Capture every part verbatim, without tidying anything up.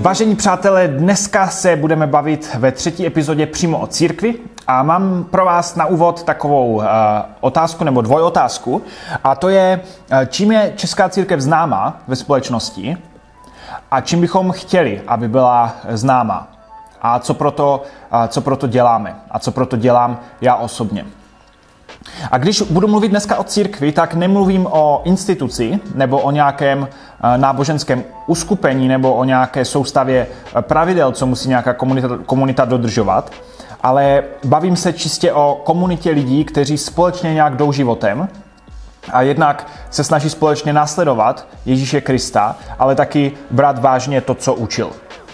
Vážení přátelé, dneska se budeme bavit ve třetí epizodě přímo o církvi a mám pro vás na úvod takovou uh, otázku nebo dvojotázku a to je, uh, čím je česká církev známá ve společnosti a čím bychom chtěli, aby byla známá a co proto, uh, co proto děláme a co proto dělám já osobně. A když budu mluvit dneska o církvi, tak nemluvím o instituci nebo o nějakém náboženském uskupení nebo o nějaké soustavě pravidel, co musí nějaká komunita, komunita dodržovat, ale bavím se čistě o komunitě lidí, kteří společně nějak jdou životem a jednak se snaží společně následovat Ježíše Krista, ale taky brát vážně to, co učil.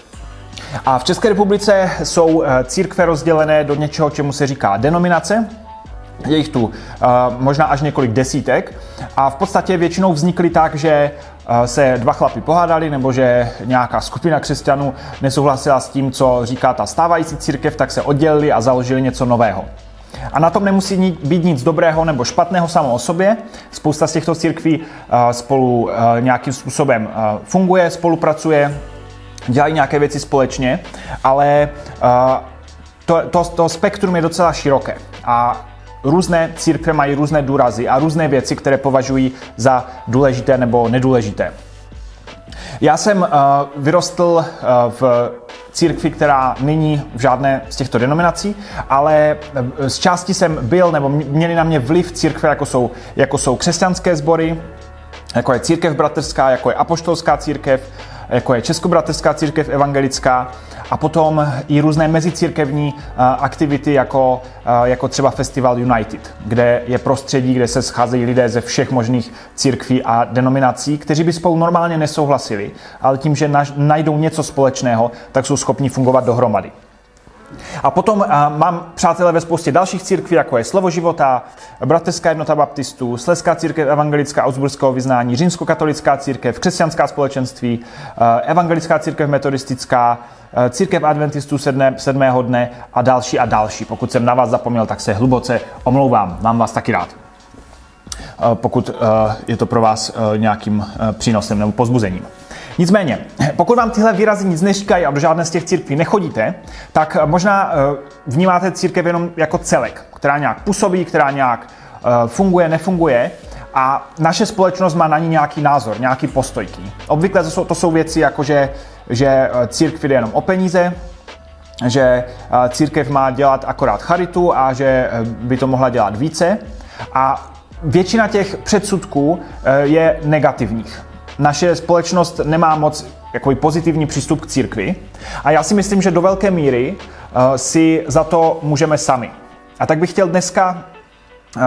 A v České republice jsou církve rozdělené do něčeho, čemu se říká denominace. Je jich tu uh, možná až několik desítek a v podstatě většinou vznikly tak, že uh, se dva chlapi pohádali nebo že nějaká skupina křesťanů nesouhlasila s tím, co říká ta stávající církev, tak se oddělili a založili něco nového. A na tom nemusí být nic dobrého nebo špatného samo o sobě. Spousta z těchto církví uh, spolu uh, nějakým způsobem uh, funguje, spolupracuje, dělají nějaké věci společně, ale uh, to, to, to spektrum je docela široké. A různé církve mají různé důrazy a různé věci, které považují za důležité nebo nedůležité. Já jsem uh, vyrostl uh, v církvi, která není v žádné z těchto denominací, ale z části jsem byl, nebo měli na mě vliv církve, jako jsou, jako jsou křesťanské sbory, jako je církev bratrská, jako je apoštolská církev, jako je českobratrská církev evangelická a potom i různé mezicírkevní uh, aktivity, jako, uh, jako třeba Festival United, kde je prostředí, kde se scházejí lidé ze všech možných církví a denominací, kteří by spolu normálně nesouhlasili, ale tím, že naž, najdou něco společného, tak jsou schopni fungovat dohromady. A potom uh, mám přátelé ve spoustě dalších církví, jako je Slovo života, Bratrská jednota baptistů, Slezská církev evangelická augsburského vyznání, Římskokatolická církev, Křesťanská společenství, uh, Evangelická církev metodistická, uh, Církev adventistů sedmé, sedmého dne a další a další. Pokud jsem na vás zapomněl, tak se hluboce omlouvám. Mám vás taky rád. Uh, pokud uh, je to pro vás uh, nějakým uh, přínosem nebo pozbuzením. Nicméně, pokud vám tyhle výrazy nic neříkají a do žádné z těch církví nechodíte, tak možná vnímáte církev jenom jako celek, která nějak působí, která nějak funguje, nefunguje a naše společnost má na ní nějaký názor, nějaký postoj. Obvykle to jsou, to jsou věci jako, že, že církvi jde jenom o peníze, že církev má dělat akorát charitu a že by to mohla dělat více a většina těch předsudků je negativních. Naše společnost nemá moc jakoby pozitivní přístup k církvi a já si myslím, že do velké míry uh, si za to můžeme sami. A tak bych chtěl dneska uh,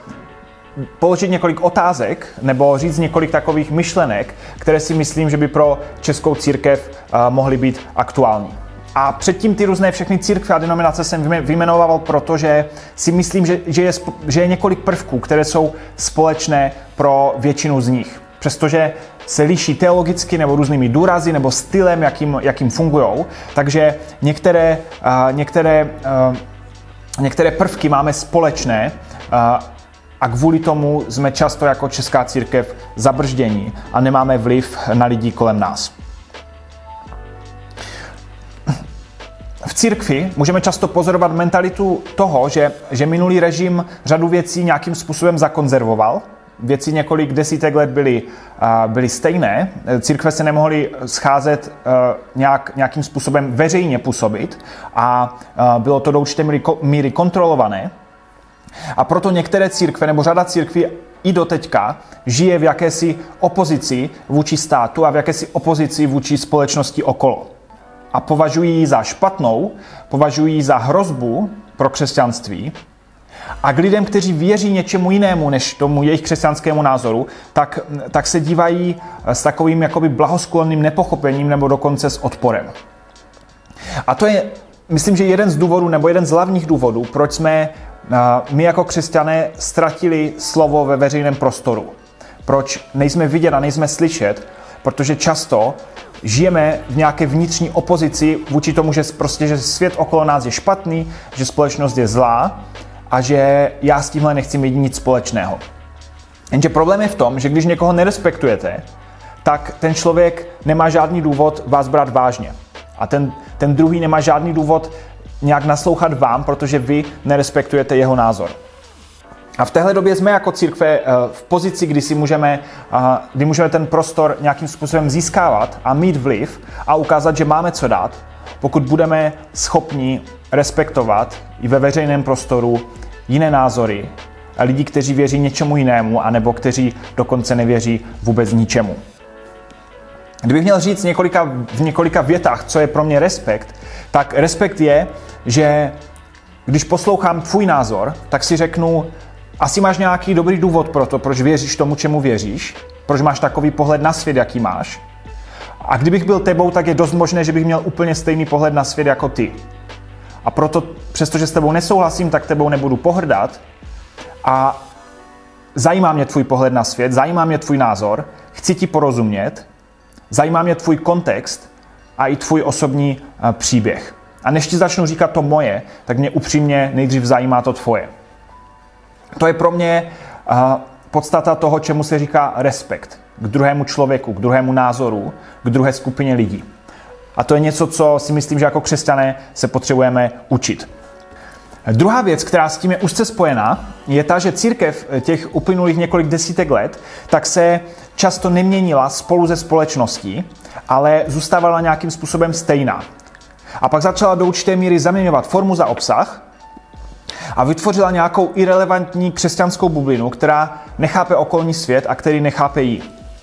položit několik otázek nebo říct několik takových myšlenek, které si myslím, že by pro českou církev uh, mohly být aktuální. A předtím ty různé všechny církve a denominace jsem vyjmenoval, protože si myslím, že, že, je, že je několik prvků, které jsou společné pro většinu z nich. Přestože se liší teologicky nebo různými důrazy nebo stylem, jakým, jakým fungujou. Takže některé, uh, některé, uh, některé prvky máme společné uh, a kvůli tomu jsme často jako česká církev zabrždění a nemáme vliv na lidi kolem nás. V církvi můžeme často pozorovat mentalitu toho, že, že minulý režim řadu věcí nějakým způsobem zakonzervoval. Věci několik desítek let byly, uh, byly stejné. Církve se nemohly scházet uh, nějak, nějakým způsobem veřejně působit a uh, bylo to do určité míry, míry kontrolované. A proto některé církve nebo řada církví i do teďka žije v jakési opozici vůči státu a v jakési opozici vůči společnosti okolo. A považují ji za špatnou, považují ji za hrozbu pro křesťanství. A k lidem, kteří věří něčemu jinému než tomu jejich křesťanskému názoru, tak, tak se dívají s takovým jakoby blahosklonným nepochopením nebo dokonce s odporem. A to je, myslím, že jeden z důvodů nebo jeden z hlavních důvodů, proč jsme my jako křesťané ztratili slovo ve veřejném prostoru. Proč nejsme vidět a nejsme slyšet, protože často žijeme v nějaké vnitřní opozici vůči tomu, že, prostě, že svět okolo nás je špatný, že společnost je zlá a že já s tímhle nechci mít nic společného. Jenže problém je v tom, že když někoho nerespektujete, tak ten člověk nemá žádný důvod vás brát vážně. A ten, ten druhý nemá žádný důvod nějak naslouchat vám, protože vy nerespektujete jeho názor. A v téhle době jsme jako církve v pozici, kdy si můžeme, kdy můžeme ten prostor nějakým způsobem získávat a mít vliv a ukázat, že máme co dát, pokud budeme schopni respektovat i ve veřejném prostoru jiné názory a lidi, kteří věří něčemu jinému, anebo kteří dokonce nevěří vůbec ničemu. Kdybych měl říct několika, v několika větách, co je pro mě respekt, tak respekt je, že když poslouchám tvůj názor, tak si řeknu, asi máš nějaký dobrý důvod pro to, proč věříš tomu, čemu věříš, proč máš takový pohled na svět, jaký máš. A kdybych byl tebou, tak je dost možné, že bych měl úplně stejný pohled na svět jako ty. A proto, přestože s tebou nesouhlasím, tak tebou nebudu pohrdat. A zajímá mě tvůj pohled na svět, zajímá mě tvůj názor, chci ti porozumět, zajímá mě tvůj kontext a i tvůj osobní příběh. A než ti začnu říkat to moje, tak mě upřímně nejdřív zajímá to tvoje. To je pro mě uh, podstata toho, čemu se říká respekt k druhému člověku, k druhému názoru, k druhé skupině lidí. A to je něco, co si myslím, že jako křesťané se potřebujeme učit. Druhá věc, která s tím je úzce spojená, je ta, že církev těch uplynulých několik desítek let tak se často neměnila spolu se společností, ale zůstávala nějakým způsobem stejná. A pak začala do určité míry zaměňovat formu za obsah a vytvořila nějakou irelevantní křesťanskou bublinu, která nechápe okolní svět a který nechápe jí.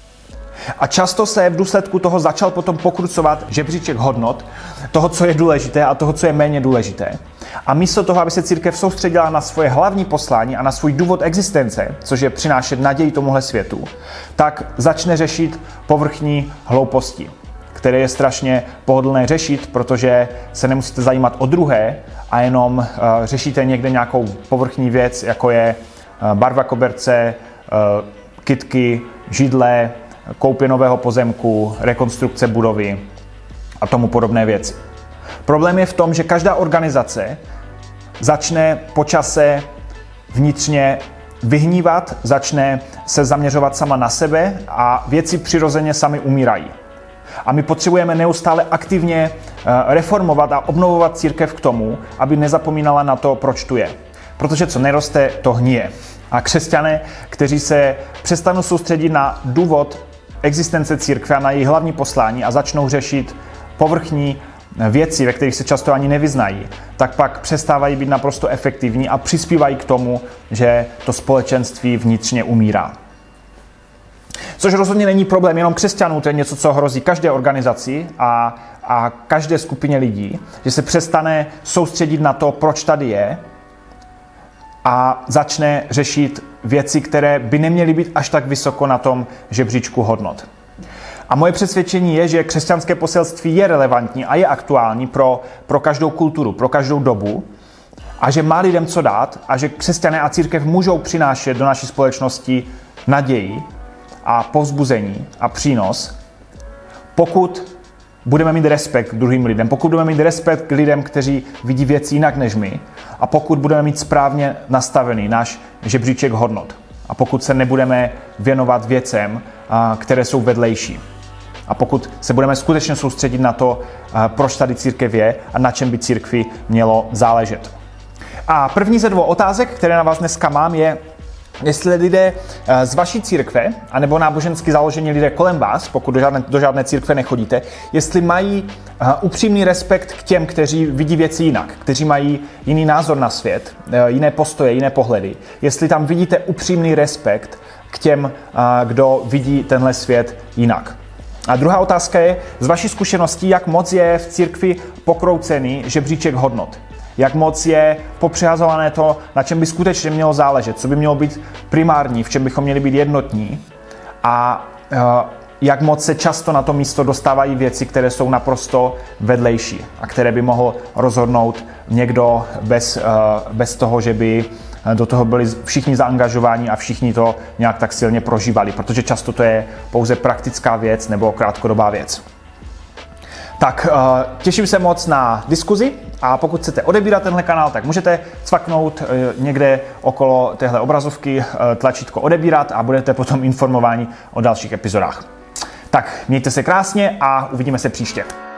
A často se v důsledku toho začal potom pokrucovat žebříček hodnot, toho, co je důležité a toho, co je méně důležité. A místo toho, aby se církev soustředila na svoje hlavní poslání a na svůj důvod existence, což je přinášet naději tomuhle světu, tak začne řešit povrchní hlouposti, které je strašně pohodlné řešit, protože se nemusíte zajímat o druhé a jenom uh, řešíte někde nějakou povrchní věc, jako je uh, barva koberce, uh, kytky, židle, koupě nového pozemku, rekonstrukce budovy a tomu podobné věci. Problém je v tom, že každá organizace začne po čase vnitřně vyhnívat, začne se zaměřovat sama na sebe a věci přirozeně sami umírají. A my potřebujeme neustále aktivně reformovat a obnovovat církev k tomu, aby nezapomínala na to, proč tu je. Protože co neroste, to hnije. A křesťané, kteří se přestanou soustředit na důvod existence církve a na její hlavní poslání a začnou řešit povrchní věci, ve kterých se často ani nevyznají, tak pak přestávají být naprosto efektivní a přispívají k tomu, že to společenství vnitřně umírá. Což rozhodně není problém jenom křesťanů, to je něco, co hrozí každé organizaci a, a každé skupině lidí, že se přestane soustředit na to, proč tady je a začne řešit věci, které by neměly být až tak vysoko na tom žebříčku hodnot. A moje přesvědčení je, že křesťanské poselství je relevantní a je aktuální pro, pro každou kulturu, pro každou dobu a že má lidem co dát a že křesťané a církev můžou přinášet do naší společnosti naději a povzbuzení a přínos, pokud budeme mít respekt k druhým lidem, pokud budeme mít respekt k lidem, kteří vidí věci jinak než my a pokud budeme mít správně nastavený náš žebříček hodnot a pokud se nebudeme věnovat věcem, které jsou vedlejší. A pokud se budeme skutečně soustředit na to, proč tady církev je a na čem by církvi mělo záležet. A první ze dvou otázek, které na vás dneska mám, je, jestli lidé z vaší církve, anebo nábožensky založení lidé kolem vás, pokud do žádné, do žádné církve nechodíte, jestli mají upřímný respekt k těm, kteří vidí věci jinak, kteří mají jiný názor na svět, jiné postoje, jiné pohledy. Jestli tam vidíte upřímný respekt k těm, kdo vidí tenhle svět jinak. A druhá otázka je, z vaší zkušeností, jak moc je v církvi pokroucený žebříček hodnot. Jak moc je popřehazované to, na čem by skutečně mělo záležet, co by mělo být primární, v čem bychom měli být jednotní a uh, jak moc se často na to místo dostávají věci, které jsou naprosto vedlejší a které by mohl rozhodnout někdo bez, uh, bez toho, že by do toho byli všichni zaangažováni a všichni to nějak tak silně prožívali, protože často to je pouze praktická věc nebo krátkodobá věc. Tak těším se moc na diskuzi a pokud chcete odebírat tenhle kanál, tak můžete cvaknout někde okolo téhle obrazovky tlačítko odebírat a budete potom informováni o dalších epizodách. Tak mějte se krásně a uvidíme se příště.